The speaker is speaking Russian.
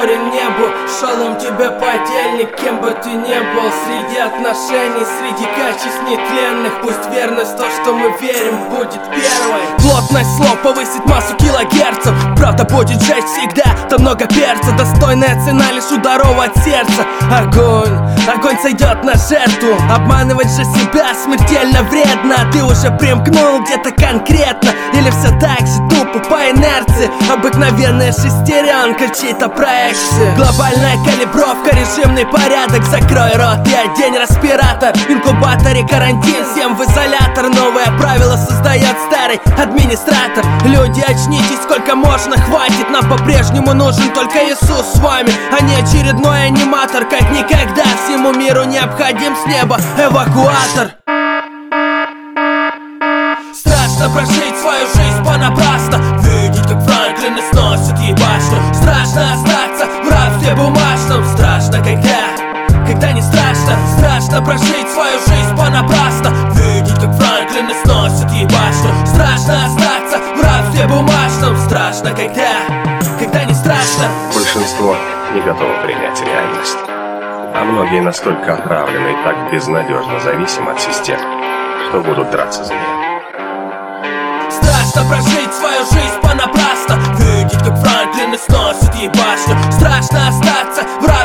покорен небу. Шалом тебе, подельник, кем бы ты ни был. Среди отношений, среди качеств нетленных, пусть верность, то, что мы верим, будет первой. Плотность слов повысит массу килогерцев. Правда будет жечь всегда, там много перца. Достойная цена лишь ударов от сердца. Огонь, огонь сойдет на жертву. Обманывать же себя смертельно вредно. Ты уже примкнул где-то конкретно, или все так же тупо по инерции? Обыкновенная шестеренка чьей-то проекции. Глобальная калибровка, режимный порядок. Закрой рот и одень респиратор. Инкубаторе карантин, всем в изолятор. Новое правило создает старый администратор. Люди, очнитесь, сколько можно, хватит. Нам по-прежнему нужен только Иисус с вами, а не очередной аниматор. Как никогда всему миру необходим с неба эвакуатор. Страшно прожить свою жизнь понапрасну, видеть, как Франклин сносит ей башню. Страшно остаться в рабстве бумажном. Страшно, когда не страшно. Страшно прожить свою жизнь понапрасну, видеть, как Франклин сносит ей башню. Страшно остаться в рабстве бумажном. Страшно, когда не страшно. Большинство не готово принять реальность, а многие настолько отравлены и так безнадежно зависимы от системы, что будут драться за нее. Страшно прожить свою жизнь понапрасну, видеть, как Франклин сносит ей башню. Страшно остаться в